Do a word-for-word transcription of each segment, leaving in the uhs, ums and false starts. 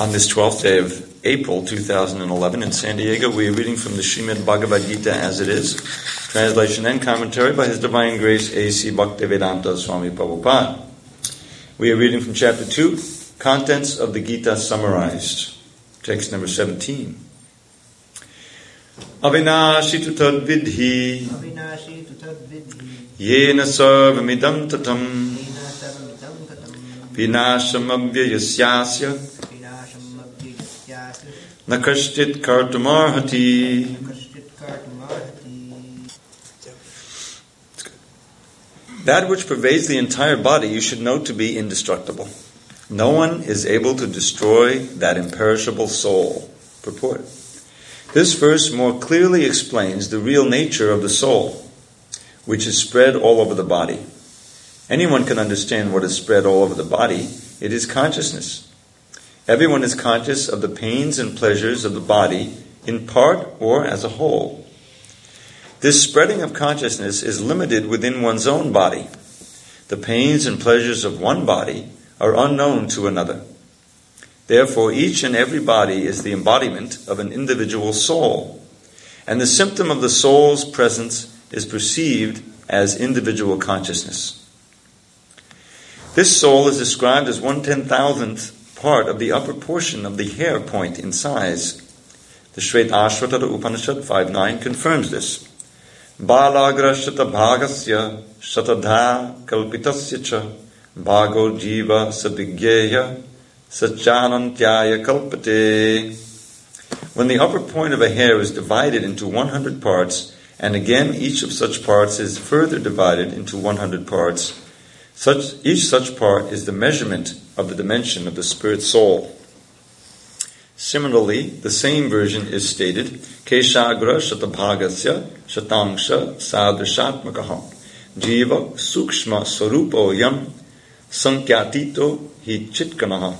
On this twelfth day of April two thousand eleven in San Diego, we are reading from the Srimad Bhagavad Gita as it is, translation and commentary by His Divine Grace A C Bhaktivedanta Swami Prabhupada. We are reading from chapter two, Contents of the Gita Summarized, text number seventeen. Avinashi tu tad vidhi Avinashi tu tad vidhi Yena sarvamidam tatam Yena sarvamidam tatam Vinasham abhyayasyasya Vinasham abhyayasyasya Nakashtit kartumarhati. Nakashtit kartumarhati. That which pervades the entire body you should know to be indestructible. No one is able to destroy that imperishable soul. Purport. This verse more clearly explains the real nature of the soul, which is spread all over the body. Anyone can understand what is spread all over the body. It is consciousness. Everyone is conscious of the pains and pleasures of the body, in part or as a whole. This spreading of consciousness is limited within one's own body. The pains and pleasures of one body are unknown to another. Therefore, each and every body is the embodiment of an individual soul, and the symptom of the soul's presence is perceived as individual consciousness. This soul is described as one ten thousandth part of the upper portion of the hair point in size. The Shvetashvatara Upanishad five nine confirms this. Balagra shata bhagasya shatadha kalpitasya cha bhago jiva sabhigyeya Satchanantyaya kalpate. When the upper point of a hair is divided into one hundred parts, and again each of such parts is further divided into one hundred parts, such each such part is the measurement of the dimension of the spirit soul. Similarly, the same version is stated, Keshagra shatabhagasya shatangsha sadrishatmakaha jiva sukshma sarupo yam sankyatito hi chitkanaha.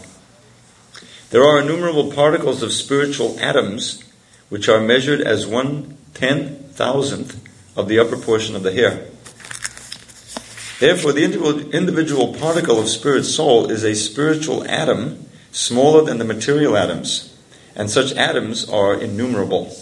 There are innumerable particles of spiritual atoms which are measured as one ten thousandth of the upper portion of the hair. Therefore, the individual particle of spirit soul is a spiritual atom smaller than the material atoms, and such atoms are innumerable.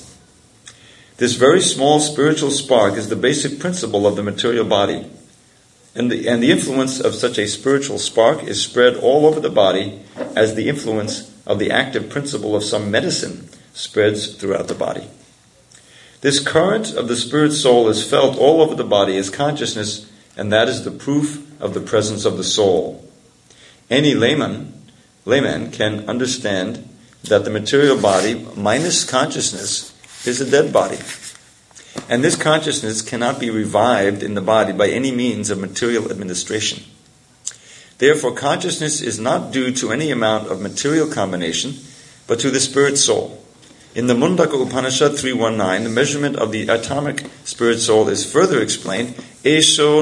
This very small spiritual spark is the basic principle of the material body, and the, and the influence of such a spiritual spark is spread all over the body as the influence of the active principle of some medicine spreads throughout the body. This current of the spirit soul is felt all over the body as consciousness, and that is the proof of the presence of the soul. Any layman, layman can understand that the material body minus consciousness is a dead body. And this consciousness cannot be revived in the body by any means of material administration. Therefore, consciousness is not due to any amount of material combination, but to the spirit soul. In the Mundaka Upanishad three nineteen, the measurement of the atomic spirit soul is further explained. Esho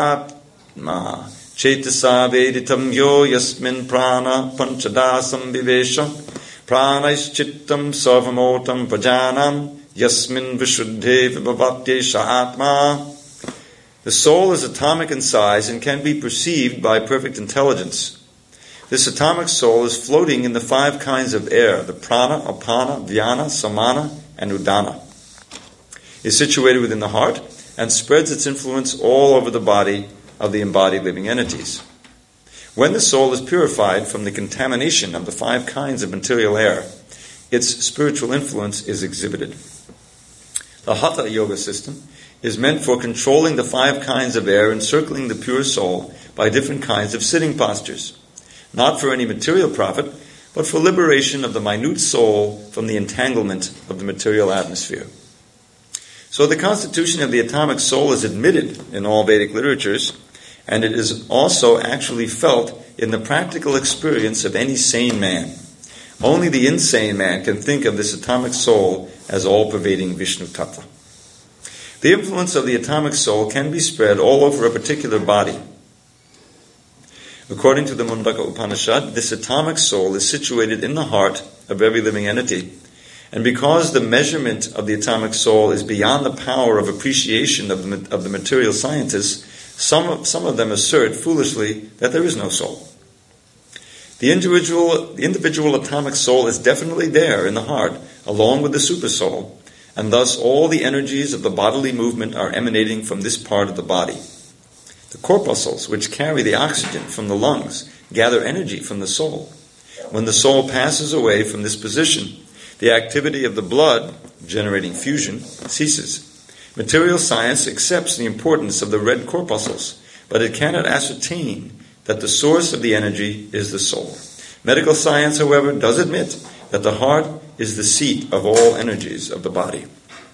niratma chetasa veditam yo yasmin prana panchadasam vivesha pranais chittam sarvamotam prajanam yasmin vishuddhe vibhavatyesha atma. The soul is atomic in size and can be perceived by perfect intelligence. This atomic soul is floating in the five kinds of air, the prana, apana, vyana, samana, and udana. It is situated within the heart and spreads its influence all over the body of the embodied living entities. When the soul is purified from the contamination of the five kinds of material air, its spiritual influence is exhibited. The Hatha Yoga system is meant for controlling the five kinds of air encircling the pure soul by different kinds of sitting postures, not for any material profit, but for liberation of the minute soul from the entanglement of the material atmosphere. So the constitution of the atomic soul is admitted in all Vedic literatures, and it is also actually felt in the practical experience of any sane man. Only the insane man can think of this atomic soul as all-pervading Vishnu Tattva. The influence of the atomic soul can be spread all over a particular body. According to the Mundaka Upanishad, this atomic soul is situated in the heart of every living entity. And because the measurement of the atomic soul is beyond the power of appreciation of the, of the material scientists, some of, some of them assert foolishly that there is no soul. The individual, the individual atomic soul is definitely there in the heart, along with the supersoul, and thus all the energies of the bodily movement are emanating from this part of the body. The corpuscles, which carry the oxygen from the lungs, gather energy from the soul. When the soul passes away from this position, the activity of the blood, generating fusion, ceases. Material science accepts the importance of the red corpuscles, but it cannot ascertain that the source of the energy is the soul. Medical science, however, does admit that the heart is the seat of all energies of the body.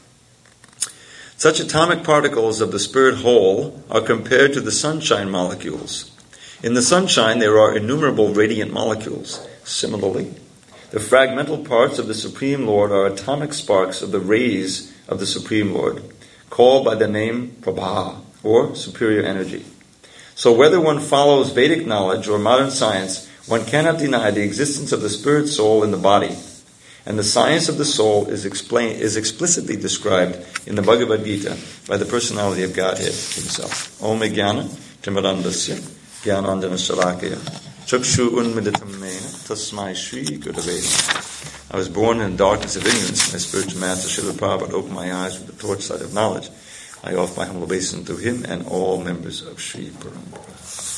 Such atomic particles of the spirit whole are compared to the sunshine molecules. In the sunshine there are innumerable radiant molecules. Similarly, the fragmental parts of the Supreme Lord are atomic sparks of the rays of the Supreme Lord, called by the name Prabha, or superior energy. So whether one follows Vedic knowledge or modern science, one cannot deny the existence of the spirit soul in the body. And the science of the soul is explained, is explicitly described in the Bhagavad Gita by the personality of Godhead himself. Om Jnana Timarandasya Jnanandana Shalakaya Chakshu Unmiditam Mena Tasmai Shri Gurave. I was born in the darkness of ignorance. My spiritual master Srila Prabhupada opened my eyes with the torchlight of knowledge. I offer my humble obeisance to him and all members of Sri Parampara.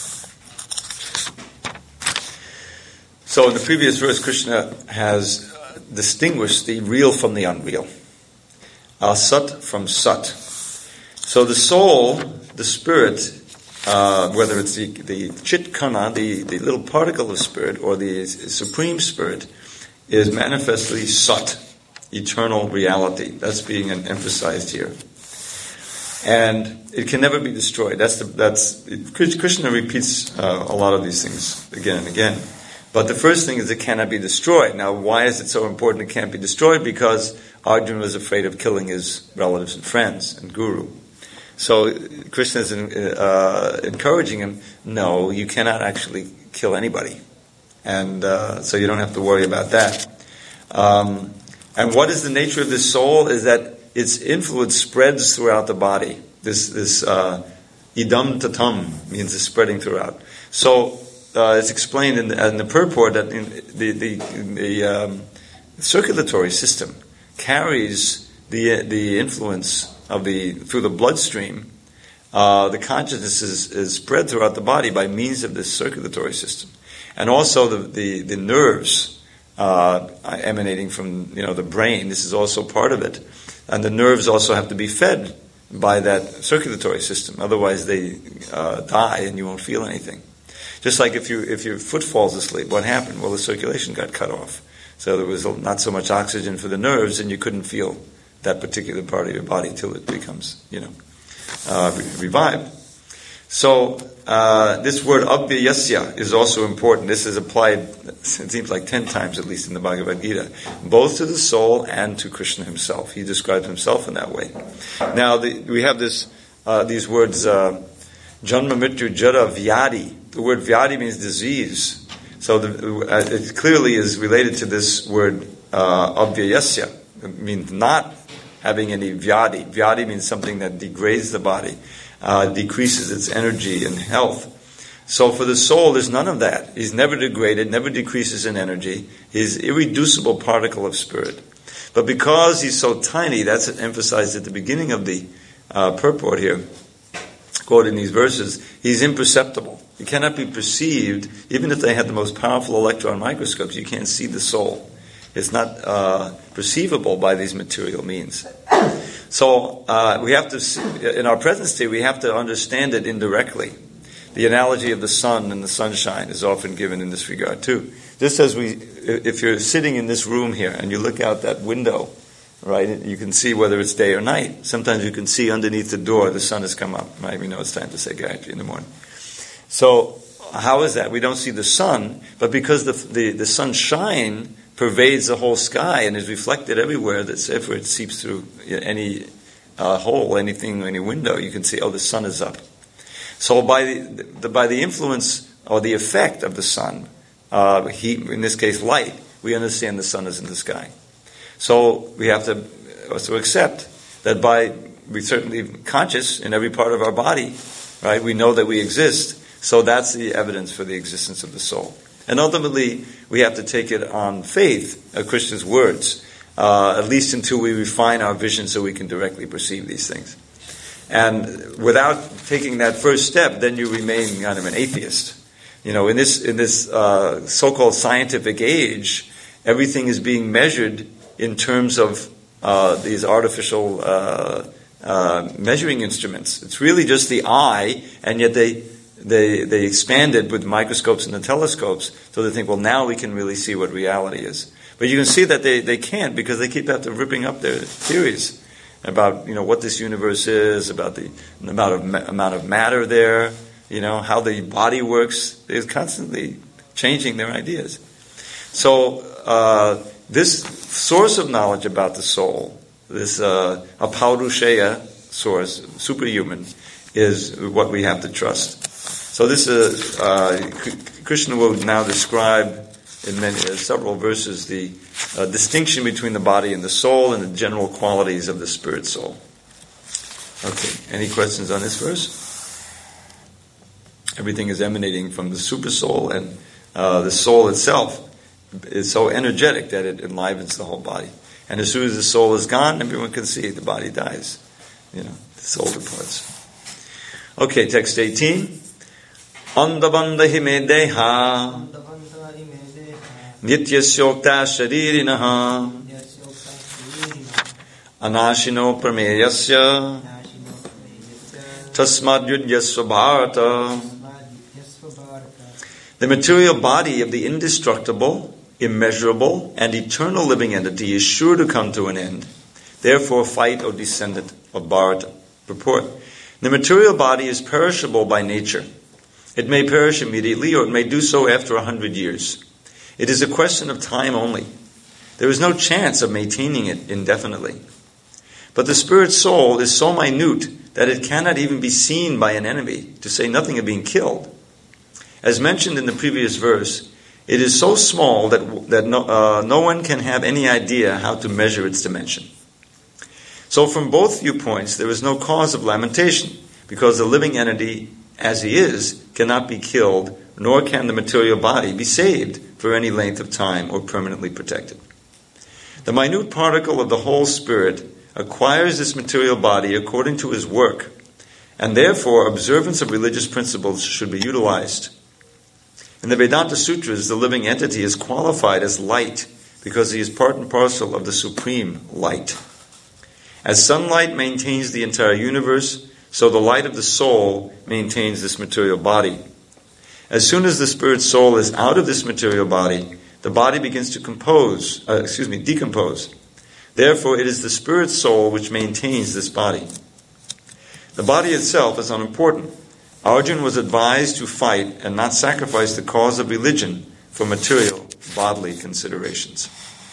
So in the previous verse, Krishna has uh, distinguished the real from the unreal. Asat from Sat. So the soul, the spirit, uh, whether it's the, the Chit Kana, the, the little particle of spirit, or the Supreme Spirit, is manifestly Sat, eternal reality. That's being emphasized here. And it can never be destroyed. That's the, that's Krishna repeats uh, a lot of these things again and again. But the first thing is it cannot be destroyed. Now, why is it so important it can't be destroyed? Because Arjuna was afraid of killing his relatives and friends and guru. So Krishna is uh, encouraging him, no, you cannot actually kill anybody. And uh, so you don't have to worry about that. Um, and what is the nature of this soul is that its influence spreads throughout the body. This this uh, idam tatam means it's spreading throughout. So uh, it's explained in the, in the purport that in the the, the um, circulatory system carries the the influence of the through the bloodstream. Uh, the consciousness is, is spread throughout the body by means of this circulatory system, and also the the, the nerves uh, emanating from you know the brain. This is also part of it. And the nerves also have to be fed by that circulatory system. Otherwise they uh, die and you won't feel anything. Just like if you if your foot falls asleep, what happened? Well, the circulation got cut off. So there was not so much oxygen for the nerves and you couldn't feel that particular part of your body till it becomes, you know, uh, revived. So uh, this word abhyasya is also important. This is applied, it seems like ten times at least in the Bhagavad Gita, both to the soul and to Krishna himself. He describes himself in that way. Now the, we have this uh, these words, uh, janma mrityu jara vyadi. The word vyadi means disease. So the, uh, it clearly is related to this word uh, abhyasya. It means not having any vyadi. Vyadi means something that degrades the body. Uh, decreases its energy and health. So for the soul, there's none of that. He's never degraded, never decreases in energy. He's an irreducible particle of spirit. But because he's so tiny, that's emphasized at the beginning of the uh, purport here, quoted in these verses, he's imperceptible. He cannot be perceived, even if they had the most powerful electron microscopes, you can't see the soul. It's not uh, perceivable by these material means. So uh, we have to, see, in our present state, we have to understand it indirectly. The analogy of the sun and the sunshine is often given in this regard too. Just as we, if you're sitting in this room here and you look out that window, right, you can see whether it's day or night. Sometimes you can see underneath the door the sun has come up, right? We know it's time to say Gayatri in the morning. So how is that? We don't see the sun, but because the the, the sunshine pervades the whole sky and is reflected everywhere, that's if it seeps through any uh, hole, anything, any window, you can see, oh, the sun is up. So by the, the by the influence or the effect of the sun, uh, heat, in this case light, we understand the sun is in the sky. So we have to also accept that by, we're certainly conscious in every part of our body, right? We know that we exist, so that's the evidence for the existence of the soul. And ultimately, we have to take it on faith, a Christian's words, uh, at least until we refine our vision so we can directly perceive these things. And without taking that first step, then you remain kind of an atheist. You know, in this in this uh, so-called scientific age, everything is being measured in terms of uh, these artificial uh, uh, measuring instruments. It's really just the eye, and yet they they they expand it with microscopes and the telescopes, so they think, well, now we can really see what reality is. But you can see that they, they can't, because they keep after ripping up their theories about, you know, what this universe is, about the amount of ma- amount of matter there, you know, how the body works. They're constantly changing their ideas. So uh, this source of knowledge about the soul, this uh, apaurushaya source, superhuman, is what we have to trust. So this is uh, Krishna will now describe in many, uh, several verses the uh, distinction between the body and the soul and the general qualities of the spirit soul. Okay, any questions on this verse? Everything is emanating from the super soul, and uh, the soul itself is so energetic that it enlivens the whole body. And as soon as the soul is gone, everyone can see the body dies. You know, the soul departs. Okay, text eighteen. Andabandha hime deha nityasyokta sharirinaha anashino prameyasya tasmad yudyasva bharata. The material body of the indestructible, immeasurable, and eternal living entity is sure to come to an end. Therefore fight, O descendant of Bharata. Purport. The material body is perishable by nature. It may perish immediately, or it may do so after a hundred years. It is a question of time only. There is no chance of maintaining it indefinitely. But the spirit soul is so minute that it cannot even be seen by an enemy, to say nothing of being killed. As mentioned in the previous verse, it is so small that, that no, uh, no one can have any idea how to measure its dimension. So from both viewpoints, there is no cause of lamentation, because the living entity, as he is, cannot be killed, nor can the material body be saved for any length of time or permanently protected. The minute particle of the whole spirit acquires this material body according to his work, and therefore observance of religious principles should be utilized. In the Vedanta Sutras, the living entity is qualified as light because he is part and parcel of the supreme light. As sunlight maintains the entire universe, so the light of the soul maintains this material body. As soon as the spirit soul is out of this material body, the body begins to compose, uh, excuse me, decompose. Therefore, it is the spirit soul which maintains this body. The body itself is unimportant. Arjuna was advised to fight and not sacrifice the cause of religion for material bodily considerations.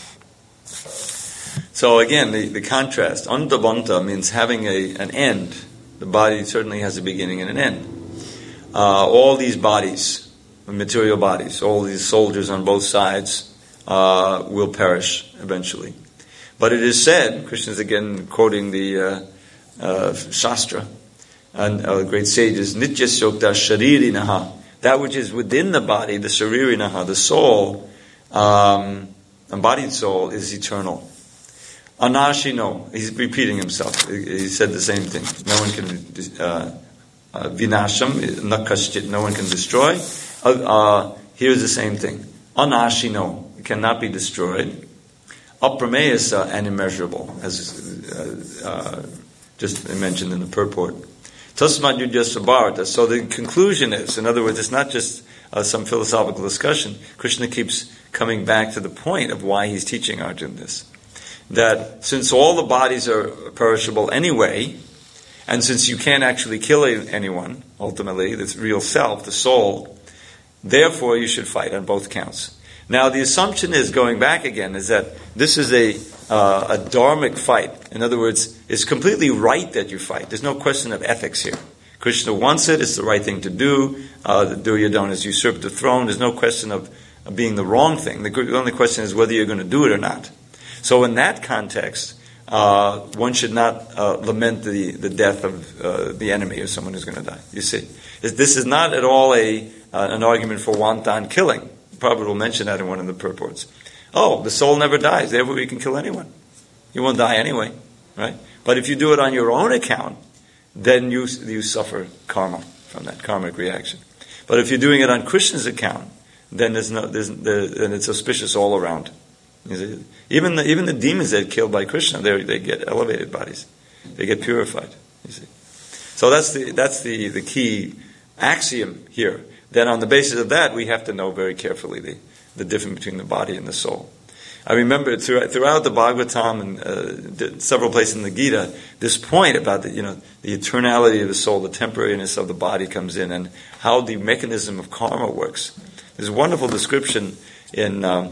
So again, the, the contrast. Andabanta means having a, an end. The body certainly has a beginning and an end. Uh, all these bodies, material bodies, all these soldiers on both sides uh, will perish eventually. But it is said, Krishna is again quoting the uh, uh, Shastra, and uh, great sages, Nityasyokta sharirinaha, that which is within the body, the sharirinaha, the soul, um, embodied soul, is eternal. Anashino, he's repeating himself. He said the same thing. No one can, uh, uh, vinasham, nakaschit, no one can destroy. Uh, uh, here's the same thing. Anashino, it cannot be destroyed. Aprameyasa, and immeasurable, as uh, uh, just mentioned in the purport. Tasmad yudyasva bharata. So the conclusion is, in other words, it's not just uh, some philosophical discussion. Krishna keeps coming back to the point of why he's teaching Arjuna this. That since all the bodies are perishable anyway, and since you can't actually kill anyone, ultimately, the real self, the soul, therefore you should fight on both counts. Now the assumption is, going back again, is that this is a uh, a dharmic fight. In other words, it's completely right that you fight. There's no question of ethics here. Krishna wants it, it's the right thing to do. Uh, the Duryodhana has usurped the throne. There's no question of, of being the wrong thing. The only question is whether you're going to do it or not. So in that context, uh, one should not uh, lament the, the death of uh, the enemy or someone who's going to die. You see, this is not at all a uh, an argument for wanton killing. Prabhupada will mention that in one of the purports. Oh, the soul never dies, therefore you can kill anyone. You won't die anyway, right? But if you do it on your own account, then you you suffer karma from that karmic reaction. But if you're doing it on Krishna's account, then there's no, there's, there, then it's auspicious all around. You see? Even the even the demons that are killed by Krishna, they they get elevated bodies, they get purified. You see, so that's the that's the, the key axiom here. Then on the basis of that, we have to know very carefully the, the difference between the body and the soul. I remember throughout, throughout the Bhagavatam and uh, several places in the Gita, this point about the, you know, the eternality of the soul, the temporariness of the body comes in, and how the mechanism of karma works. There's a wonderful description in um,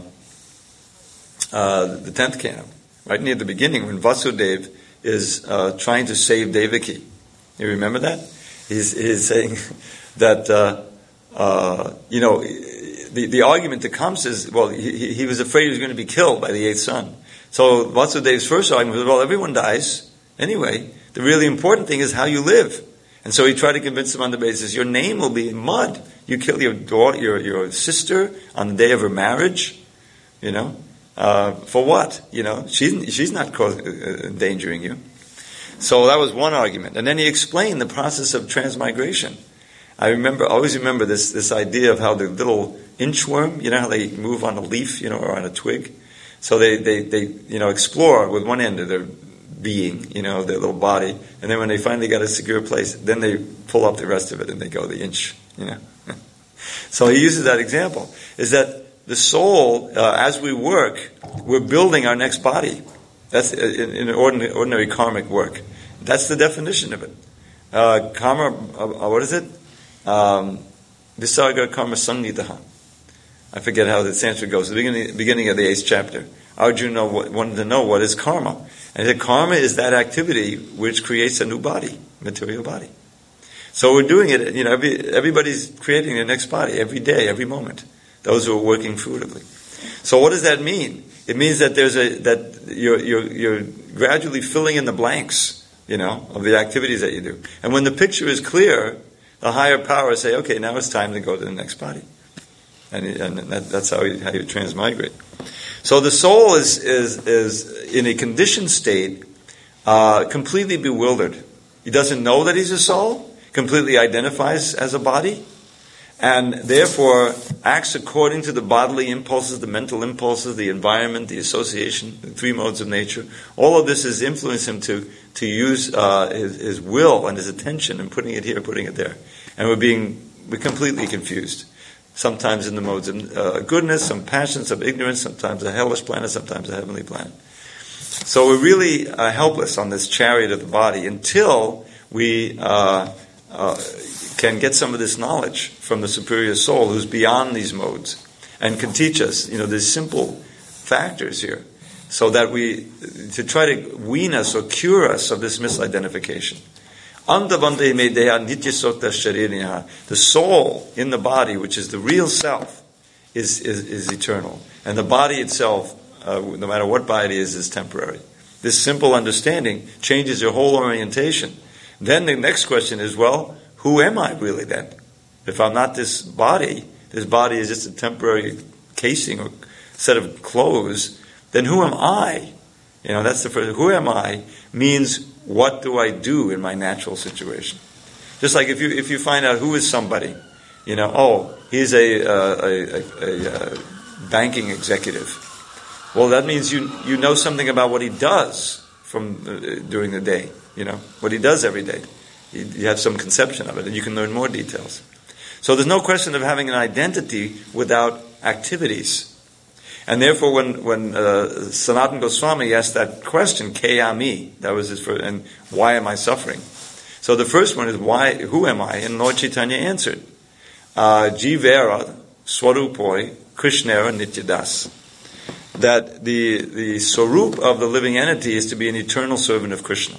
uh, the tenth canto, right near the beginning, when Vasudeva is uh, trying to save Devaki. You remember that? He's, he's saying that, uh, uh, you know, the, the argument that comes is, well, he, he was afraid he was going to be killed by the eighth son. So Vasudeva's first argument was, well, everyone dies anyway. The really important thing is how you live. And so he tried to convince him on the basis, your name will be in mud. You kill your daughter, your, your sister on the day of her marriage, you know, uh, for what? You know, she's, she's not cause, uh, endangering you. So that was one argument. And then he explained the process of transmigration. I remember, I always remember this, this idea of how the little inchworm, you know how they move on a leaf, you know, or on a twig? So they, they, they, you know, explore with one end of their being, you know, their little body, and then when they finally got a secure place, then they pull up the rest of it and they go the inch, you know. So he uses that example, is that the soul, uh, as we work, we're building our next body. That's in, in ordinary, ordinary karmic work. That's the definition of it. Uh, karma, uh, what is it? Um, Visarga karma sangitaha. I forget how the Sanskrit goes. The beginning, beginning of the eighth chapter. Arjuna wanted to know what is karma. And he said, karma is that activity which creates a new body, material body. So we're doing it, you know, every, everybody's creating their next body every day, every moment. Those who are working fruitively. So what does that mean? It means that there's a, that you're, you're, you're gradually filling in the blanks, you know, of the activities that you do. And when the picture is clear, the higher powers say, okay, now it's time to go to the next body. And, and that, that's how you, how you transmigrate. So the soul is, is, is in a conditioned state, uh, completely bewildered. He doesn't know that he's a soul, completely identifies as a body, and therefore acts according to the bodily impulses, the mental impulses, the environment, the association, the three modes of nature. All of this has influenced him to, to use uh, his, his will and his attention and putting it here, putting it there. And we're being we're completely confused. Sometimes in the modes of uh, goodness, some passion, some ignorance, sometimes a hellish planet, sometimes a heavenly planet. So we're really uh, helpless on this chariot of the body until we uh, uh, can get some of this knowledge from the superior soul who's beyond these modes and can teach us, you know, these simple factors here, so that we, to try to wean us or cure us of this misidentification. The soul in the body, which is the real self, is, is, is eternal. And the body itself, uh, no matter what body it is, is temporary. This simple understanding changes your whole orientation. Then the next question is, well, who am I really then? If I'm not this body, this body is just a temporary casing or set of clothes, then who am I? You know, that's the first. Who am I means, what do I do in my natural situation? Just like if you if you find out who is somebody, you know, oh, he's a, uh, a, a, a banking executive. Well, that means you you know something about what he does from uh, during the day. You know what he does every day. You, you have some conception of it, and you can learn more details. So there's no question of having an identity without activities. And therefore, when when uh, Sanatana Goswami asked that question, K-ami, that was his first, and why am I suffering? So the first one is, why? Who am I? And Lord Chaitanya answered, uh, Jivera Swarupoi Krishnera Nityadas. That the the Swarup of the living entity is to be an eternal servant of Krishna.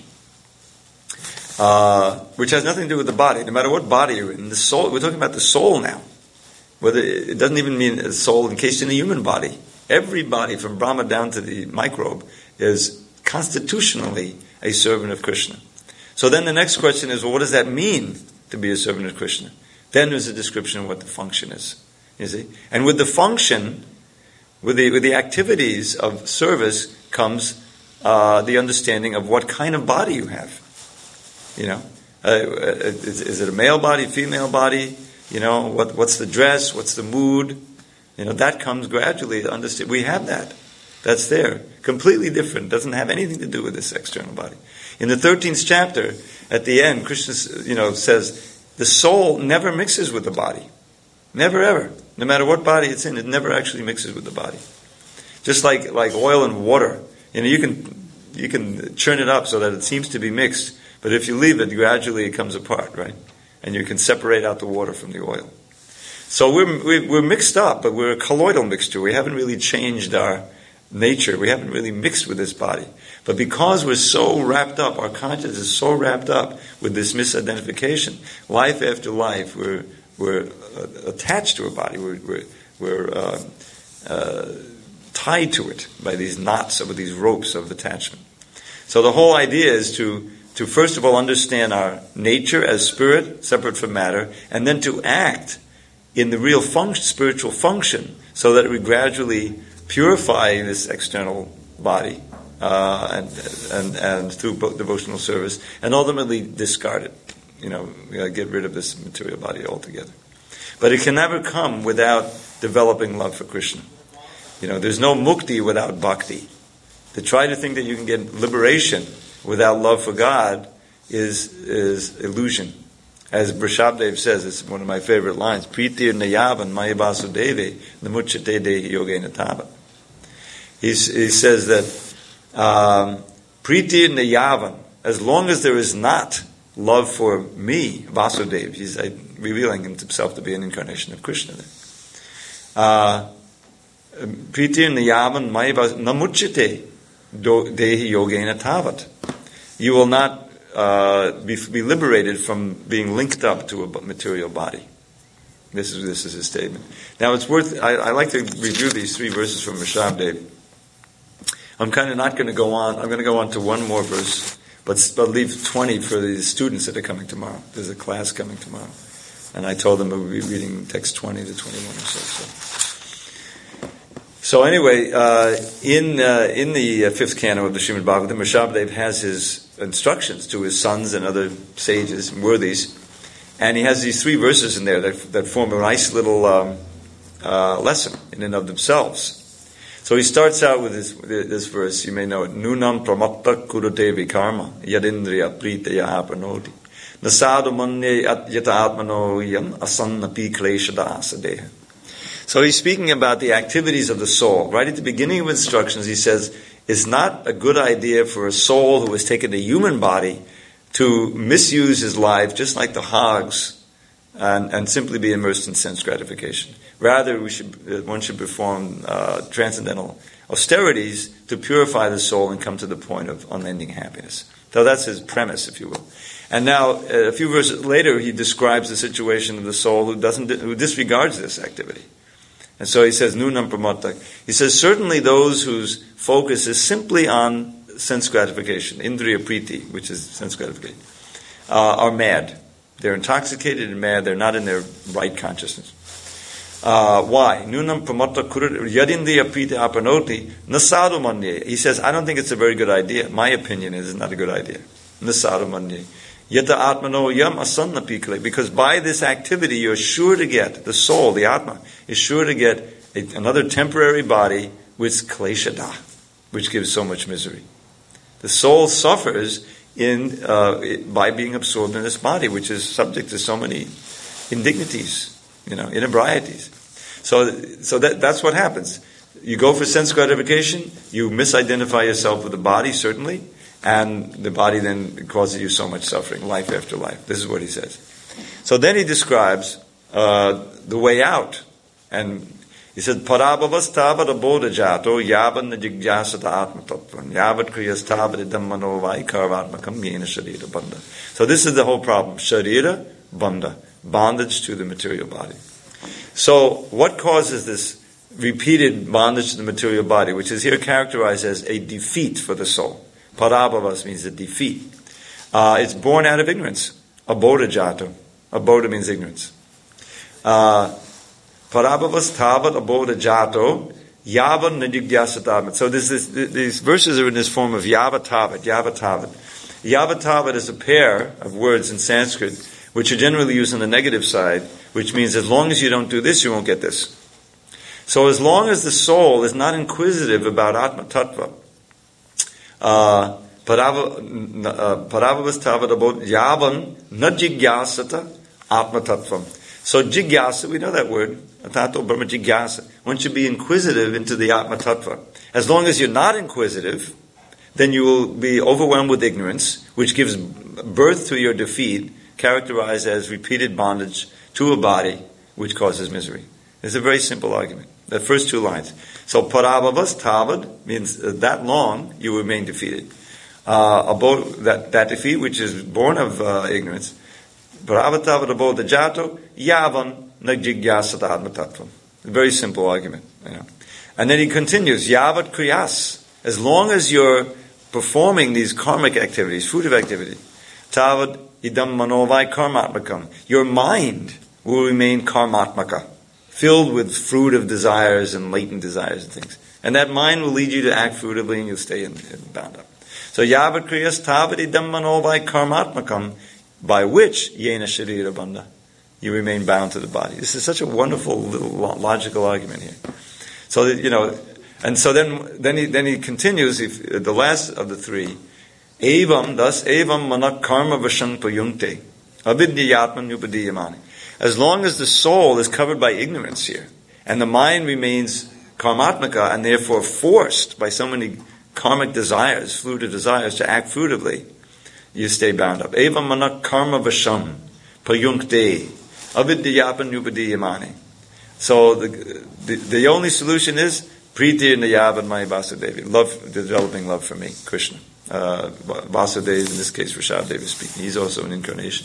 Uh, which has nothing to do with the body. No matter what body you're in, the soul, we're talking about the soul now. Whether it doesn't even mean a soul encased in a human body. Every body, from Brahma down to the microbe, is constitutionally a servant of Krishna. So then the next question is, well, what does that mean to be a servant of Krishna? Then there's a description of what the function is. You see? And with the function, with the with the activities of service comes uh, the understanding of what kind of body you have. You know, uh, is, is it a male body, female body? You know, what what's the dress? What's the mood? You know, that comes gradually to understand. We have that. That's there. Completely different. Doesn't have anything to do with this external body. In the thirteenth chapter, at the end, Krishna, you know, says the soul never mixes with the body. Never ever. No matter what body it's in, it never actually mixes with the body. Just like, like oil and water. You know, you can you can churn it up so that it seems to be mixed, but if you leave it, gradually it comes apart, right? And you can separate out the water from the oil. So we're we're mixed up, but we're a colloidal mixture. We haven't really changed our nature. We haven't really mixed with this body. But because we're so wrapped up, our consciousness is so wrapped up with this misidentification, life after life, we're we're uh, attached to a body. We're we're, we're uh, uh, tied to it by these knots, with these ropes of attachment. So the whole idea is to to first of all understand our nature as spirit, separate from matter, and then to act in the real function, spiritual function, so that we gradually purify this external body uh, and, and and through devotional service, and ultimately discard it. You know, we got to get rid of this material body altogether. But it can never come without developing love for Krishna. You know, there's no mukti without bhakti. To try to think that you can get liberation without love for God is is illusion. As Vrishabdev says, it's one of my favorite lines, Pritir nayavan maya vasudeve namuchate dehi yogena tava. He says that um, Pritir nayavan, as long as there is not love for me, Vasudeva, he's uh, revealing himself to be an incarnation of Krishna there. Pritir nayavan maya namuchate dehi yogena tavat. You will not Uh, be, be liberated from being linked up to a material body. This is this is his statement. Now it's worth. I, I like to review these three verses from Rishabdev. I'm kind of not going to go on. I'm going to go on to one more verse, but but leave twenty for the students that are coming tomorrow. There's a class coming tomorrow, and I told them we'll be reading text twenty to twenty-one or so. So, so anyway, uh, in uh, in the uh, fifth canto of the Srimad Bhagavatam, Rishabdev has his instructions to his sons and other sages and worthies, and he has these three verses in there that, that form a nice little um, uh, lesson in and of themselves. So he starts out with this, this verse, you may know it, Nunam pramatta kurudevi karma yadindriya pritaya apanoti nasadu manye yata atmano yam asannapi kleshada asadeha. So he's speaking about the activities of the soul. Right at the beginning of instructions, he says, it's not a good idea for a soul who has taken a human body to misuse his life just like the hogs and, and simply be immersed in sense gratification. Rather, we should, one should perform uh, transcendental austerities to purify the soul and come to the point of unending happiness. So that's his premise, if you will. And now, a few verses later, he describes the situation of the soul who doesn't, who disregards this activity. And so he says, Nunam pramatta. He says, certainly those whose focus is simply on sense gratification, indriya priti, which is sense gratification, uh, are mad. They're intoxicated and mad. They're not in their right consciousness. Uh, why? Nunam pramatta yadindriya priti apanoti nasadu manye. He says, I don't think it's a very good idea. My opinion is it's not a good idea. Nasadu manye. Yata atmano yam asanna pikle. Because by this activity, you're sure to get, the soul, the atma, is sure to get a, another temporary body with kleshada, which gives so much misery. The soul suffers in uh, by being absorbed in this body, which is subject to so many indignities, you know, inebrieties. So, so that that's what happens. You go for sense gratification, you misidentify yourself with the body, certainly, and the body then causes you so much suffering, life after life. This is what he says. So then he describes uh, the way out. And he said, Parabhavastavad abodha jato yavan jigyasata atma tattvan yavat kriyastavad dhammano vaikaravatmakam yena sharira bandha. So this is the whole problem. Sharira bandha, bondage to the material body. So what causes this repeated bondage to the material body, which is here characterized as a defeat for the soul? Parabhavas means a defeat. Uh, it's born out of ignorance. Abodha jato. Abodha means ignorance. Uh, Parabhavas tavat abodha jato yavan najigyasatavat. So this is, these verses are in this form of yavatavat, yavatavat. Yavatavat is a pair of words in Sanskrit which are generally used on the negative side, which means as long as you don't do this, you won't get this. So as long as the soul is not inquisitive about Atma Tattva, uh, Paravavas tavat abodha yavan najigyasata Atma Tattvam. So jigyasa, we know that word, atato brahma jigyasa. One should be inquisitive into the Atma Tattva. As long as you're not inquisitive, then you will be overwhelmed with ignorance, which gives birth to your defeat, characterized as repeated bondage to a body, which causes misery. It's a very simple argument. The first two lines. So parabhavas tavad means uh, that long you remain defeated. Uh, about that, that defeat, which is born of uh, ignorance. Paravatavad abodha jato yavan najigyasat atma tattvam. A very simple argument. You know. And then he continues, yavat kriyas. As long as you're performing these karmic activities, fruitive activity, tavad idam manovai karmatmakam. Your mind will remain karmatmaka, filled with fruit of desires and latent desires and things. And that mind will lead you to act fruitively and you'll stay in, in bound up. So yavat kriyas tavad idam manovai karmatmakam, by which yena sharira bandha, you remain bound to the body. This is such a wonderful little logical argument here. So that, you know, and so then then he then he continues. If, the last of the three, evam thus evam manak karma vashan payunte avidyatman upadiyamani. As long as the soul is covered by ignorance here, and the mind remains karmatmaka and therefore forced by so many karmic desires, fruitive desires, to act fruitively, you stay bound up. Evam manak karma vasham payunkte avidyapan upadiyamani. So the, the the only solution is priti nayavan maya Vasudevi, love, developing love for me, Krishna. Uh, Vasudeva, in this case, Rishabdeva is speaking. He's also an incarnation.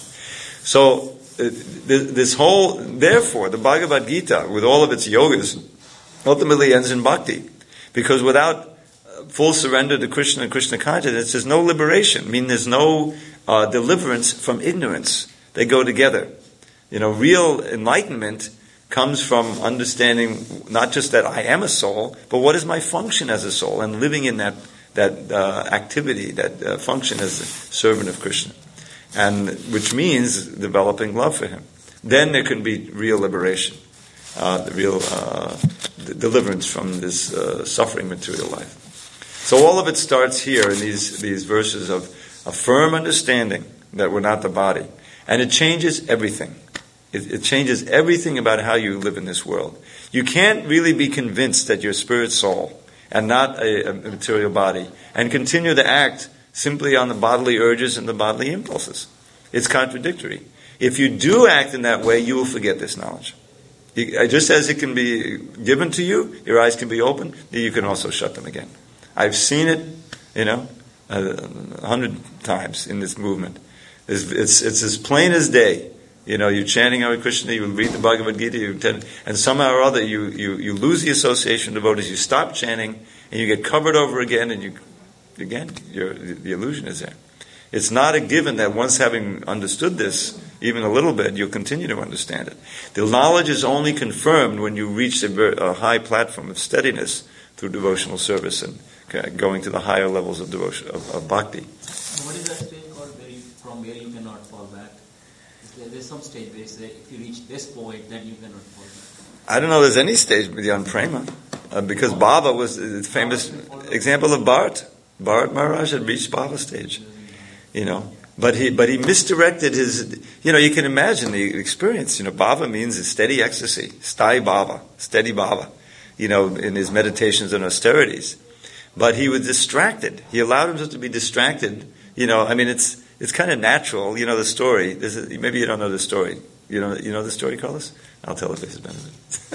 So uh, this whole, therefore, the Bhagavad Gita, with all of its yogas, ultimately ends in bhakti, because without full surrender to Krishna and Krishna consciousness, there's no liberation. I mean, there's no uh, deliverance from ignorance. They go together. You know, real enlightenment comes from understanding not just that I am a soul, but what is my function as a soul, and living in that that uh, activity, that uh, function as a servant of Krishna, and which means developing love for Him. Then there can be real liberation, uh, the real uh, the deliverance from this uh, suffering material life. So all of it starts here in these these verses of a firm understanding that we're not the body, and it changes everything. It, it changes everything about how you live in this world. You can't really be convinced that you're a spirit soul and not a, a material body, and continue to act simply on the bodily urges and the bodily impulses. It's contradictory. If you do act in that way, you will forget this knowledge. You, just as it can be given to you, your eyes can be opened, you can also shut them again. I've seen it, you know, a hundred times in this movement. It's, it's, it's as plain as day. You know, you're chanting Hare Krishna, you read the Bhagavad Gita, you tend, and somehow or other you, you, you lose the association of devotees, you stop chanting, and you get covered over again, and you, again, your, the illusion is there. It's not a given that once having understood this, even a little bit, you'll continue to understand it. The knowledge is only confirmed when you reach a, a high platform of steadiness through devotional service and going to the higher levels of devotion, of, of bhakti. What is that stage called where you, from where you cannot fall back? There, there's some stage where you say, if you reach this point, then you cannot fall back. I don't know there's any stage beyond prema, uh, because Baba was the famous example of Bharat. Bharat Maharaj had reached Baba stage, you know. But he, but he misdirected his, you know, you can imagine the experience. You know, Baba means a steady ecstasy, sthai Baba, steady Baba, you know, in his meditations and austerities. But he was distracted. He allowed himself to be distracted. You know, I mean, it's it's kind of natural. You know the story. This is, maybe you don't know the story. You know, you know the story, Carlos? I'll tell it for his benefit.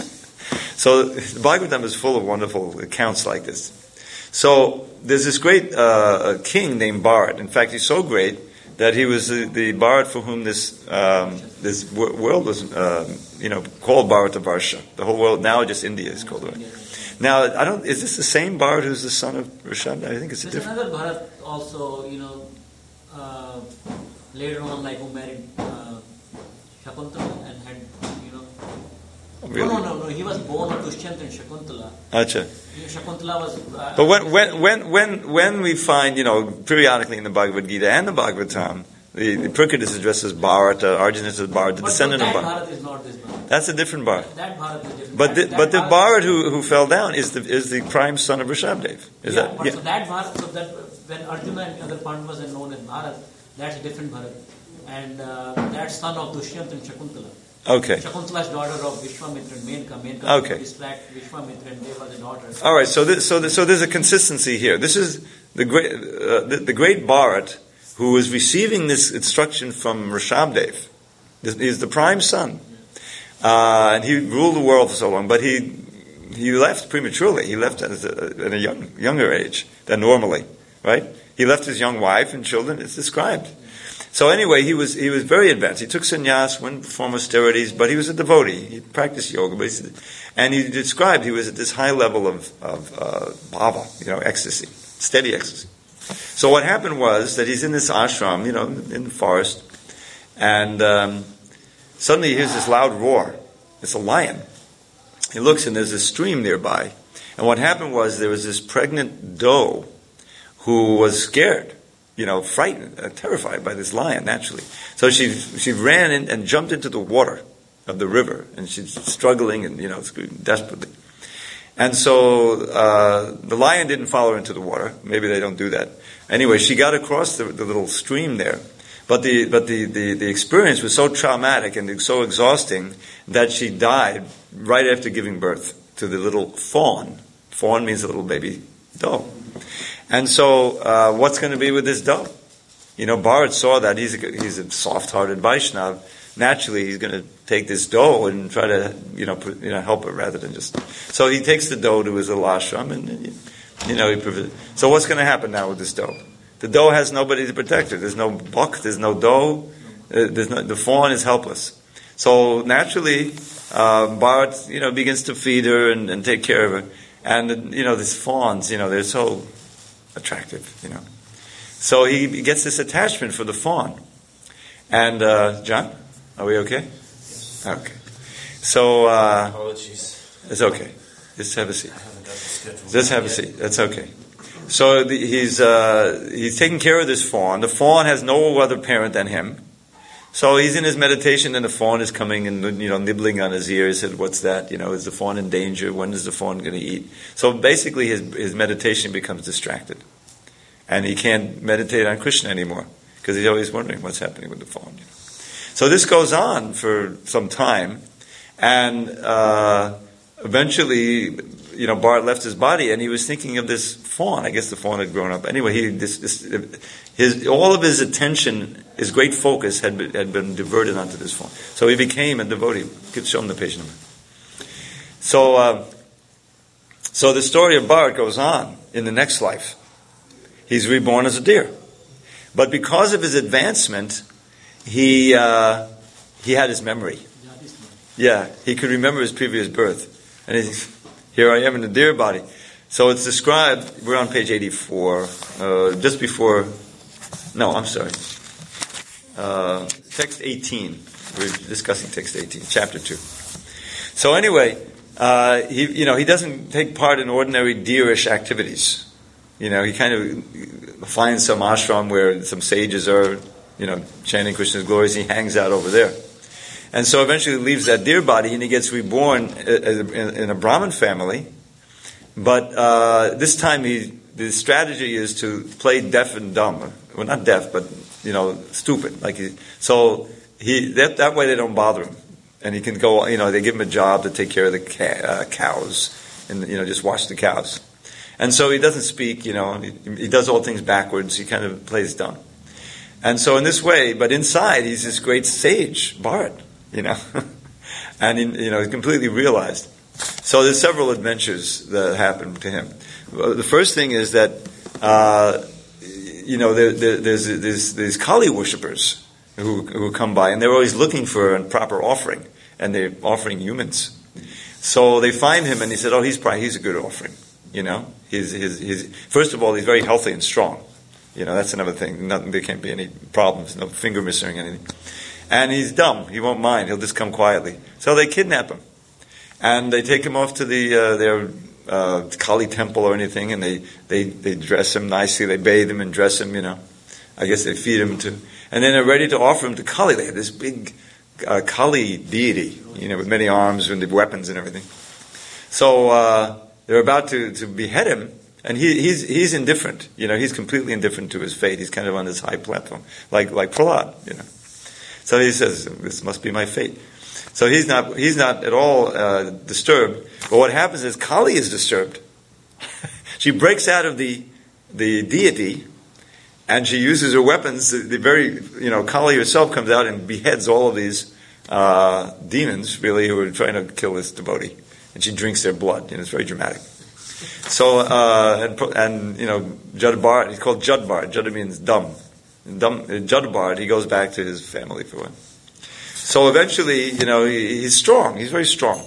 So the Bhagavatam is full of wonderful accounts like this. So there's this great uh, king named Bharat. In fact, he's so great that he was the, the Bharat for whom this um, this w- world was, uh, you know, called Bharatavarsha. The whole world now, just India is called it. Now, I don't. Is this the same Bharat who's the son of Rishabh? I think it's a There's different. another Bharat also, you know, uh, later on, like who married uh, Shakuntala and had, you know, Really? No, no, no, no. He was born of Dushyanta and Shakuntala. Acha. Shakuntala was. Uh, But when, when, when, when, when we find, you know, periodically in the Bhagavad Gita and the Bhagavatam, the, the Prakriti is addressed as Bharata, Arjuna is Bharata, the but descendant that of Bharata. Bharat is not this Bharat. That's a different Bharat. That Bharat is different. But the, that, but the Bharat- Bharat who, who fell down is the is the prime son of Rishabdev. Is yeah, that? but Yeah. so that Bharat, so that when Arjuna and other Pandavas are known as Bharat, that's a different Bharat. And uh, that's son of Dushyanta and Shakuntala. Okay. Shakuntala's daughter of Vishwamitra and Menka. Menka Okay. distract Vishwamitra and they were the daughter. All right. So this, so this, so there's a consistency here. This is the great uh, the, the great Bharat who is receiving this instruction from Rishabdev. This is the prime son, uh, and he ruled the world for so long. But he he left prematurely. He left at a, at a young, younger age than normally, right? He left his young wife and children. It's described. So anyway, he was he was very advanced. He took sannyas, went perform austerities, but he was a devotee. He practiced yoga, but he, and he described he was at this high level of of uh, bhava, you know, ecstasy, steady ecstasy. So what happened was that he's in this ashram, you know, in the forest, and um, suddenly he hears this loud roar. It's a lion. He looks and there's a stream nearby. And what happened was there was this pregnant doe who was scared, you know, frightened, uh, terrified by this lion, naturally. So she she ran in and jumped into the water of the river, and she's struggling and, you know, screaming desperately. And so uh, the lion didn't follow her into the water. Maybe they don't do that. Anyway, she got across the, the little stream there. But the but the, the, the experience was so traumatic and so exhausting that she died right after giving birth to the little fawn. Fawn means a little baby doe. And so, uh, what's going to be with this doe? You know, Bharat saw that. He's a, he's a soft-hearted Vaishnav. Naturally, he's going to take this doe and try to, you know, put, you know, help her rather than just. So he takes the doe to his little ashram, and you know, he. So what's going to happen now with this doe? The doe has nobody to protect her. There's no buck. There's no doe. Uh, there's no, the fawn is helpless. So naturally, uh, Bharat, you know, begins to feed her and, and take care of her. And you know, these fawns, you know, they're so attractive, you know. So he, he gets this attachment for the fawn. And uh, John, are we okay? Yes. Okay. So uh, Apologies. it's okay. Just have a seat. I haven't got the schedule. Just have a yet. seat. That's okay. So the, he's uh, he's taking care of this fawn. The fawn has no other parent than him. So he's in his meditation, and the fawn is coming and, you know, nibbling on his ear. He said, "What's that? You know, is the fawn in danger? When is the fawn going to eat?" So basically, his his meditation becomes distracted, and he can't meditate on Krishna anymore because he's always wondering what's happening with the fawn. You know? So this goes on for some time, and uh, eventually, you know, Bharat left his body, and he was thinking of this fawn. I guess the fawn had grown up. Anyway, he this, this, his all of his attention, his great focus had been, had been diverted onto this fawn. So he became a devotee. You could show him the page number. So, uh, so the story of Bharat goes on in the next life. He's reborn as a deer, but because of his advancement, he uh, he had his memory. Yeah, he could remember his previous birth, and he's, here I am in the deer body. So it's described. We're on page eighty-four, uh, just before. No, I'm sorry. Uh, text eighteen. We're discussing text eighteen, chapter two. So anyway, uh, he you know he doesn't take part in ordinary deerish activities. You know, he kind of finds some ashram where some sages are, you know, chanting Krishna's glories. He hangs out over there. And so eventually he leaves that deer body and he gets reborn in a Brahmin family. But uh, this time he, the strategy is to play deaf and dumb. Well, not deaf, but, you know, stupid. Like he, so he that, that way they don't bother him. And he can go, you know, they give him a job to take care of the ca- uh, cows and, you know, just watch the cows. And so he doesn't speak, you know, he, he does all things backwards. He kind of plays dumb. And so in this way, but inside he's this great sage, Bharat. You know, and he, you know, he's completely realized. So there's several adventures that happened to him. The first thing is that, uh, you know, there, there, there's, there's there's Kali worshippers who who come by, and they're always looking for a proper offering, and they're offering humans. So they find him, and he said, "Oh, he's probably he's a good offering." You know, he's he's he's first of all, he's very healthy and strong. You know, that's another thing. Nothing, there can't be any problems, no finger missing or anything. And he's dumb. He won't mind. He'll just come quietly. So they kidnap him. And they take him off to the uh, their uh, Kali temple or anything, and they, they, they dress him nicely. They bathe him and dress him, you know. I guess they feed him to, and then they're ready to offer him to Kali. They have this big uh, Kali deity, you know, with many arms and weapons and everything. So uh, they're about to, to behead him, and he, he's he's indifferent. You know, he's completely indifferent to his fate. He's kind of on this high platform, like like Prahlad, you know. So he says, "This must be my fate." So he's not he's not at all uh, disturbed. But what happens is Kali is disturbed. She breaks out of the the deity, and she uses her weapons. The, the very you know Kali herself comes out and beheads all of these uh, demons, really, who are trying to kill this devotee, and she drinks their blood. You know, it's very dramatic. So uh, and, and you know Jadbard, he's called Jadbard. Jad means dumb. dumb Jadbard, he goes back to his family for one. So eventually, you know, he, he's strong. He's very strong.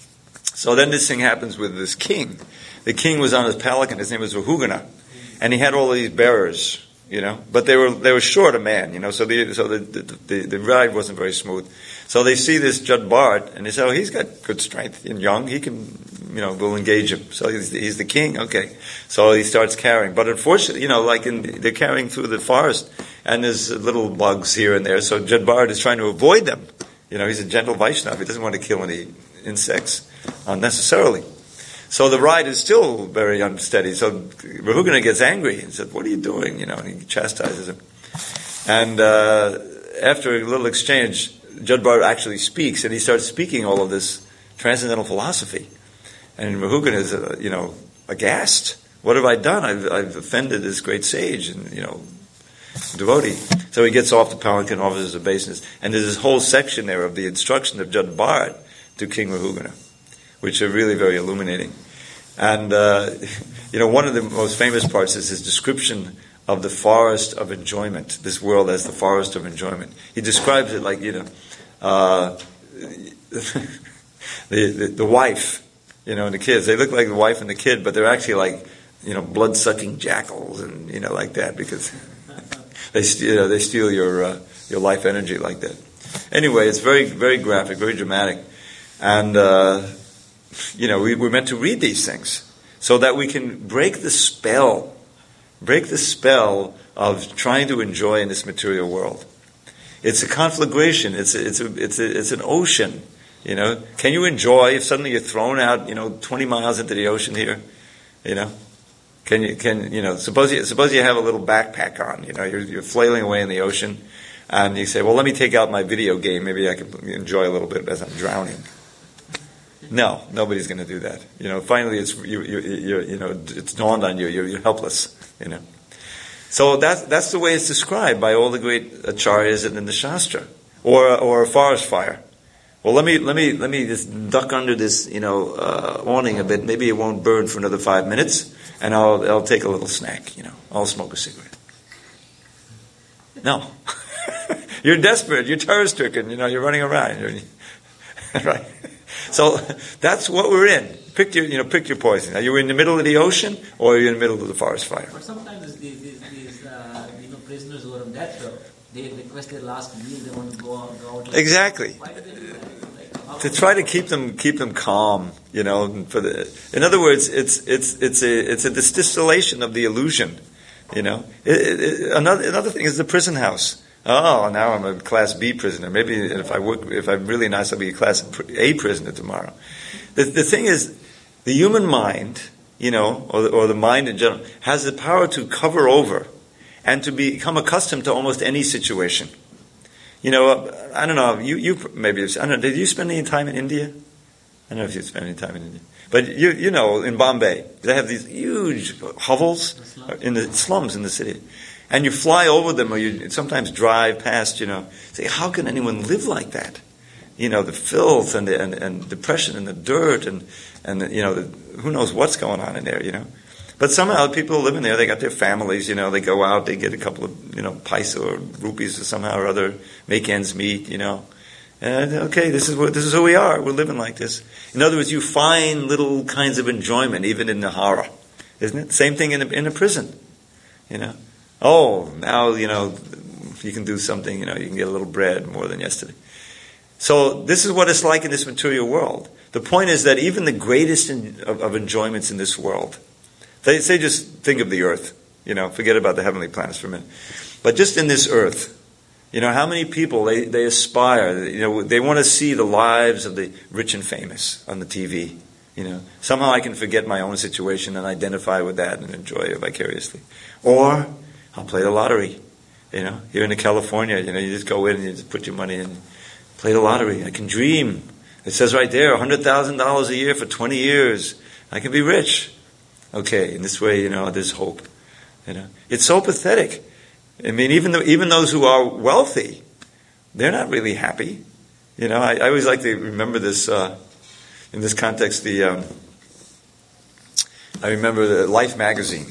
So then this thing happens with this king. The king was on his pelican. His name was Rahugana, and he had all of these bearers, you know. But they were they were short a man, you know. So the so the the, the, the ride wasn't very smooth. So they see this Jadbard, and they say, "Oh, he's got good strength and young. He can, you know, we'll engage him." So he's the, he's the king, okay. So he starts carrying. But unfortunately, you know, like in, they're carrying through the forest, and there's little bugs here and there. So Jadbard is trying to avoid them. You know, he's a gentle Vaishnava. He doesn't want to kill any insects unnecessarily. So the ride is still very unsteady. So Rahugana gets angry and says, "What are you doing?" You know, and he chastises him. And uh, after a little exchange, Jadbard actually speaks, and he starts speaking all of this transcendental philosophy. And Rahugana is, uh, you know, aghast. What have I done? I've, I've offended this great sage and, you know, devotee. So he gets off the palanquin, offers his obeisance, and there's this whole section there of the instruction of Jadbard to King Rahugana, which are really very illuminating. And, uh, you know, one of the most famous parts is his description of the forest of enjoyment, this world as the forest of enjoyment. He describes it like, you know, uh, the, the the wife, you know, and the kids. They look like the wife and the kid, but they're actually like, you know, blood-sucking jackals and, you know, like that, because they, you know, they steal your uh, your life energy like that. Anyway, it's very, very graphic, very dramatic. And, uh, you know, we, we're meant to read these things so that we can break the spell, break the spell of trying to enjoy in this material world. It's a conflagration. It's a, it's a, it's a, it's an ocean. You know, can you enjoy if suddenly you're thrown out, you know, twenty miles into the ocean here? You know, can you can you know? Suppose you suppose you have a little backpack on. You know, you're you're flailing away in the ocean, and you say, "Well, let me take out my video game. Maybe I can enjoy a little bit as I'm drowning." No, nobody's going to do that. You know, finally, it's you you you you know, it's dawned on you. You're you're helpless. You know. So that's that's the way it's described by all the great acharyas in the Shastra, or or a forest fire. Well, let me let me let me just duck under this, you know, uh, awning a bit. Maybe it won't burn for another five minutes, and I'll I'll take a little snack. You know, I'll smoke a cigarette. No, you're desperate. You're terror-stricken. You know, you're running around. You're, right. So that's what we're in. Pick your you know pick your poison. Are you in the middle of the ocean, or are you in the middle of the forest fire? But sometimes these these, these uh, you know prisoners who are on death row, they request their last meal. They want to go out. Go out Exactly. Why do they do that? Like, To try to keep them keep them calm, you know. For the, in other words, it's it's it's a it's a distillation of the illusion, you know. It, it, it, another another thing is the prison house. Oh, now I'm a Class B prisoner. Maybe if I work, if I'm really nice, I'll be a Class A prisoner tomorrow. The the thing is, the human mind, you know, or the, or the mind in general, has the power to cover over and to become accustomed to almost any situation. You know, I don't know, you, you maybe, I don't know, did you spend any time in India? I don't know if you spent any time in India. But you you know, in Bombay, they have these huge hovels in the slums in the city. And you fly over them, or you sometimes drive past, you know, say, how can anyone live like that? You know, the filth and the, and, and depression and the dirt and, and the, you know, the, who knows what's going on in there, you know. But somehow people living there, they got their families, you know, they go out, they get a couple of, you know, paisa or rupees or somehow or other, make ends meet, you know. And okay, this is what, this is who we are, we're living like this. In other words, you find little kinds of enjoyment even in the hara, isn't it? Same thing in a, in a prison, you know. Oh, now, you know, you can do something, you know, you can get a little bread more than yesterday. So this is what it's like in this material world. The point is that even the greatest in, of, of enjoyments in this world, they say just think of the earth, you know, forget about the heavenly planets for a minute. But just in this earth, you know, how many people, they, they aspire, you know, they want to see the lives of the rich and famous on the T V, you know. Somehow I can forget my own situation and identify with that and enjoy it vicariously. Or I'll play the lottery, you know. Here in California, you know, you just go in and you just put your money in, play the lottery. I can dream. It says right there, one hundred thousand dollars a year for twenty years. I can be rich. Okay, in this way, you know, there's hope. You know, it's so pathetic. I mean, even though, even those who are wealthy, they're not really happy. You know, I, I always like to remember this, uh, in this context, the, um, I remember the Life magazine.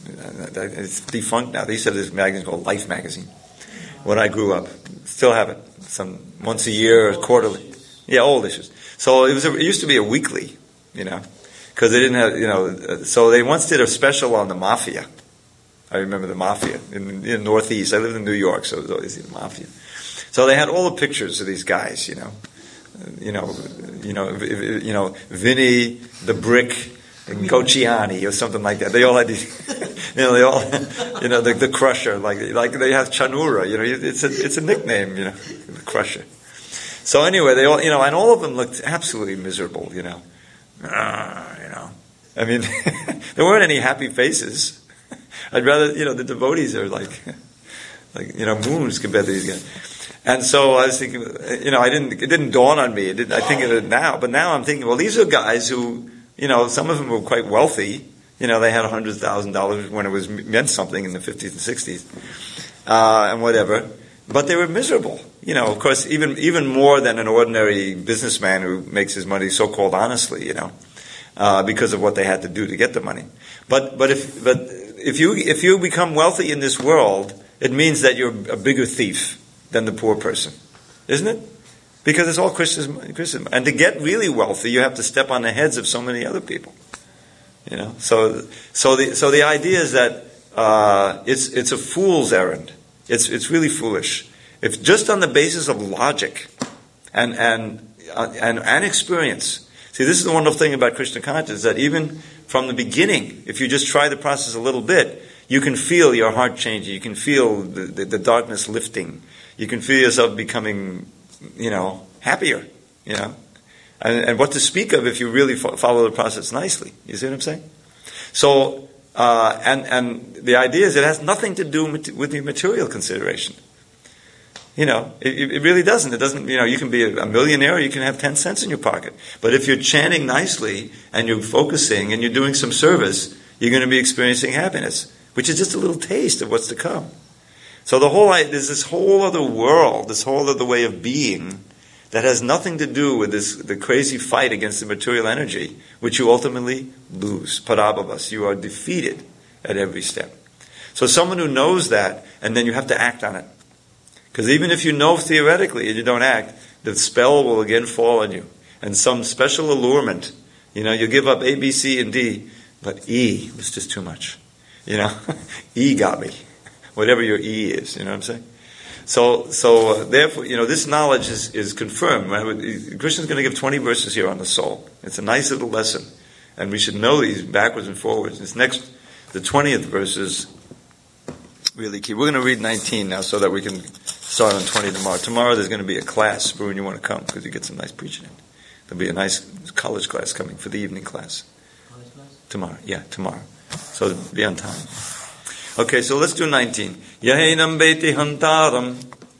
It's defunct now. They used to have this magazine called Life magazine when I grew up. Still have it. Some, once a year or quarterly. Yeah, old issues. So it was, a, it used to be a weekly, you know, because they didn't have, you know, so they once did a special on the mafia. I remember the mafia in, in the Northeast. I lived in New York, so it was always the mafia. So they had all the pictures of these guys, you know, you know, you know, you know, Vinny the Brick and Gociani or something like that. They all had these, you know, they all, you know, the, the Crusher, like like they have Chanura, you know, it's a it's a nickname, you know, the Crusher. So anyway, they all, you know, and all of them looked absolutely miserable, you know, uh, you know. I mean, there weren't any happy faces. I'd rather, you know, the devotees are like, like you know, moons compared to these guys. And so I was thinking, you know, I didn't, it didn't dawn on me. It didn't, I think of it now, but now I'm thinking, well, these are guys who, you know, some of them were quite wealthy. You know, they had one hundred thousand dollars when it was meant something in the fifties and sixties, uh, and whatever. But they were miserable. You know, of course, even even more than an ordinary businessman who makes his money so-called honestly, you know, uh, because of what they had to do to get the money. But but if but if you if you become wealthy in this world, it means that you're a bigger thief than the poor person, isn't it? Because it's all Christian, Christian. And to get really wealthy, you have to step on the heads of so many other people. You know, so so the so the idea is that uh, it's it's a fool's errand. It's it's really foolish. If just on the basis of logic and and uh, and and experience. See, this is the wonderful thing about Krishna consciousness, that even from the beginning, if you just try the process a little bit, you can feel your heart changing. You can feel the, the, the darkness lifting. You can feel yourself becoming, you know, happier. You know, and, and what to speak of if you really fo- follow the process nicely. You see what I'm saying? So. Uh, and, and the idea is it has nothing to do with the material consideration. You know, it, it really doesn't. It doesn't, you know, you can be a millionaire or you can have ten cents in your pocket. But if you're chanting nicely and you're focusing and you're doing some service, you're going to be experiencing happiness, which is just a little taste of what's to come. So the whole, there's this whole other world, this whole other way of being that has nothing to do with this, the crazy fight against the material energy, which you ultimately lose. Parabhavas. You are defeated at every step. So someone who knows that, and then you have to act on it. Because even if you know theoretically and you don't act, the spell will again fall on you. And some special allurement, you know, you give up A, B, C, and D, but E was just too much. You know, E got me. Whatever your E is, you know what I'm saying? So, so uh, therefore, you know, this knowledge is, is confirmed. Right? Krishna's going to give twenty verses here on the soul. It's a nice little lesson. And we should know these backwards and forwards. This next, the twentieth verse is really key. We're going to read nineteen now so that we can start on twenty tomorrow. Tomorrow there's going to be a class, Bruin, you want to come because you get some nice preaching in. There'll be a nice college class coming for the evening class. College class? Tomorrow, yeah, tomorrow. So be on time. Okay, so let's do nineteen. Yahenam veti hantaram.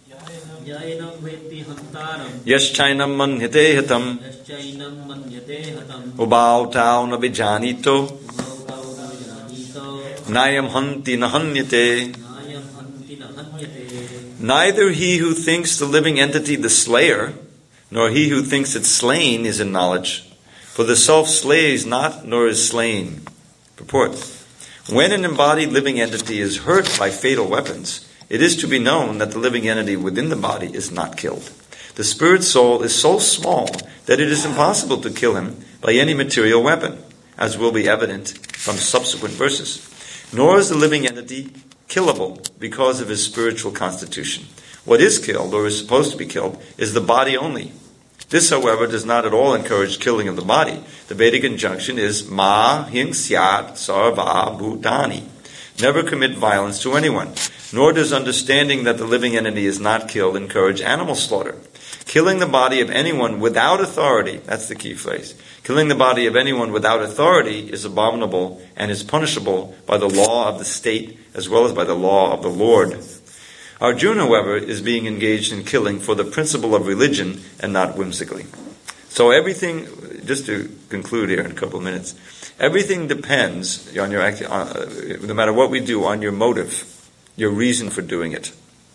Yainam veti hantaram. Yaschainam manhyate hatam. Yaschainam manyate hatam. Ubau tau nabijanito. Ubau nabijanito. Nayam hanti nahanyate. Nayam hanti nahanyate. Neither he who thinks the living entity the slayer, nor he who thinks it slain is in knowledge. For the self slays not, nor is slain. Purport. When an embodied living entity is hurt by fatal weapons, it is to be known that the living entity within the body is not killed. The spirit soul is so small that it is impossible to kill him by any material weapon, as will be evident from subsequent verses. Nor is the living entity killable because of his spiritual constitution. What is killed, or is supposed to be killed, is the body only. This, however, does not at all encourage killing of the body. The Vedic injunction is ma hinsyat sarva bhutani. Never commit violence to anyone. Nor does understanding that the living entity is not killed encourage animal slaughter. Killing the body of anyone without authority, that's the key phrase. Killing the body of anyone without authority is abominable and is punishable by the law of the state as well as by the law of the Lord. Arjuna, however, is being engaged in killing for the principle of religion and not whimsically. So everything, just to conclude here in a couple of minutes, everything depends on your, uh, no matter what we do, on your motive, your reason for doing it.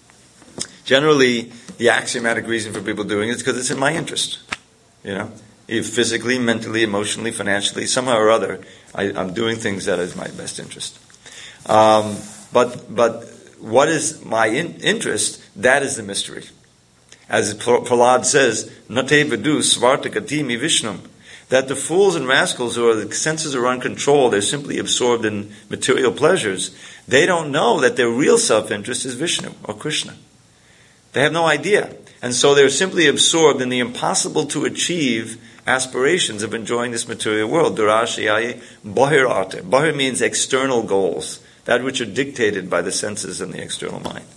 Generally, the axiomatic reason for people doing it is because it's in my interest. You know, if physically, mentally, emotionally, financially, somehow or other, I, I'm doing things that is my best interest. Um, but but what is my in, interest? That is the mystery. As Prahlad says, "Nate vedu svartakatimi vishnum," that the fools and rascals who are the senses are uncontrolled, they're simply absorbed in material pleasures. They don't know that their real self-interest is Vishnu or Krishna. They have no idea. And so they're simply absorbed in the impossible to achieve aspirations of enjoying this material world. Durashiyaye bahirate. Bahir means external goals, that which are dictated by the senses and the external mind.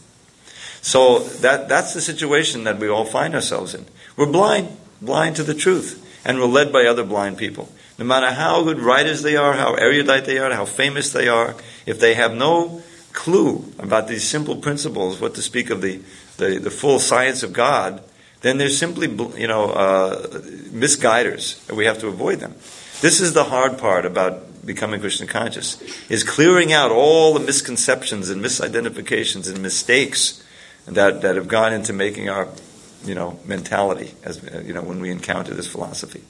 So that that's the situation that we all find ourselves in. We're blind, blind to the truth, and we're led by other blind people. No matter how good writers they are, how erudite they are, how famous they are, if they have no clue about these simple principles, what to speak of the, the, the full science of God, then they're simply, you know, uh, misguiders, and we have to avoid them. This is the hard part about becoming Krishna conscious, is clearing out all the misconceptions and misidentifications and mistakes that, that have gone into making our, you know, mentality, as you know, when we encounter this philosophy.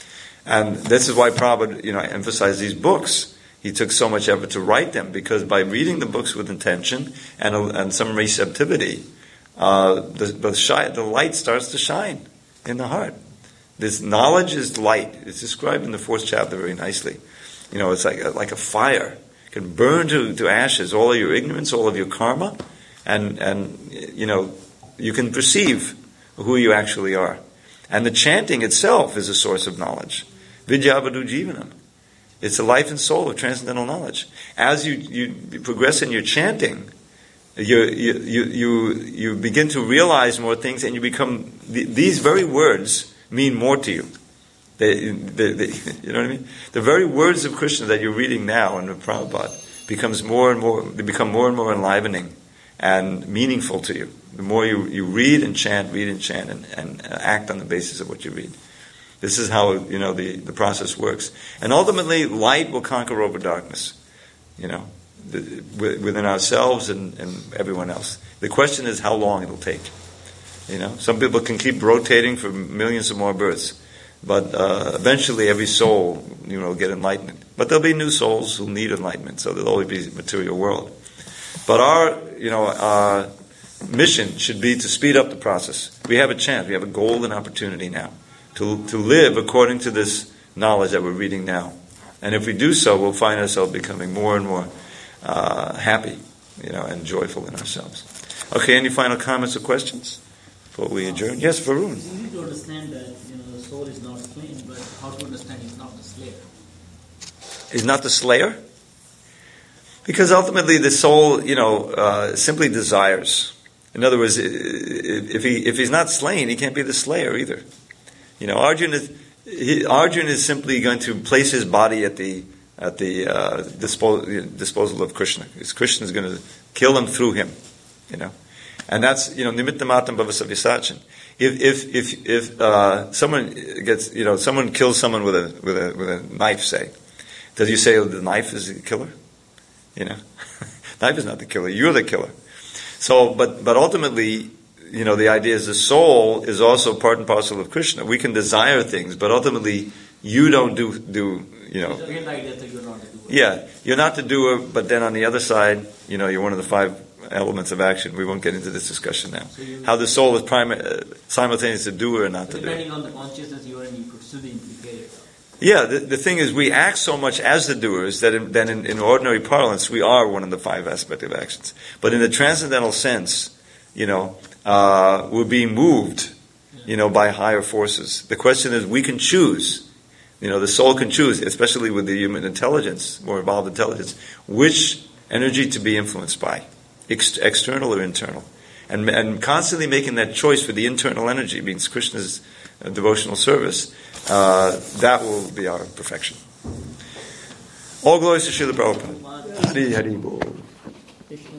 And this is why Prabhupada, you know, emphasized these books. He took so much effort to write them, because by reading the books with intention and, and some receptivity, uh, the, the, shi- the light starts to shine in the heart. This knowledge is light. It's described in the fourth chapter very nicely. You know, it's like a, like a fire. It can burn to, to ashes all of your ignorance, all of your karma, and, and, you know, you can perceive who you actually are. And the chanting itself is a source of knowledge. Vidyavadu jivanam. It's the life and soul of transcendental knowledge. As you, you progress in your chanting, you, you, you, you, you begin to realize more things, and you become, these very words mean more to you. They, they, they, you know what I mean? The very words of Krishna that you're reading now in the Prabhupada becomes more and more, they become more and more enlivening and meaningful to you. The more you, you read and chant, read and chant, and, and act on the basis of what you read. This is how, you know, the, the process works. And ultimately, light will conquer over darkness, you know, the, within ourselves and, and everyone else. The question is how long it'll take. You know, some people can keep rotating for millions of more births, but uh, eventually every soul, you know, will get enlightenment. But there'll be new souls who need enlightenment, so there'll always be a material world. But our, you know, our mission should be to speed up the process. We have a chance. We have a golden opportunity now to to live according to this knowledge that we're reading now. And if we do so, we'll find ourselves becoming more and more uh, happy, you know, and joyful in ourselves. Okay, any final comments or questions before we adjourn? Yes, Varun. You need to understand that, you know, the soul is not slain, but how to understand he's not the slayer? He's not the slayer? Because ultimately the soul, you know, uh, simply desires. In other words, if he if he's not slain, he can't be the slayer either. You know, Arjuna is, he, Arjuna is simply going to place his body at the at the uh, disposal, disposal of Krishna. Because Krishna is going to kill him through him. You know, and that's, you know, nimittamatam bhavasavya. If if if if uh, someone gets, you know, someone kills someone with a with a with a knife, say, does you say, oh, the knife is the killer? You know, knife is not the killer. You're the killer. So, but but ultimately, you know, the idea is the soul is also part and parcel of Krishna. We can desire things, but ultimately, you don't do do you know. It's again the idea that you're not the doer. Yeah, you're not the doer, but then on the other side, you know, you're one of the five elements of action. We won't get into this discussion now. So you, how the soul is primi- uh, simultaneously the doer and not so the doer. Depending on the consciousness you are in, you could still be implicated. Yeah, the, the thing is, we act so much as the doers that in, then in, in ordinary parlance, we are one of the five aspects of actions. But in the transcendental sense, you know, uh, we're being moved, you know, by higher forces. The question is, we can choose. You know, the soul can choose, especially with the human intelligence, more evolved intelligence, which energy to be influenced by, ex- external or internal. And, and constantly making that choice for the internal energy, means Krishna's uh, devotional service, uh, that will be our perfection. All glories to Srila Prabhupada. Hari Hari Bol.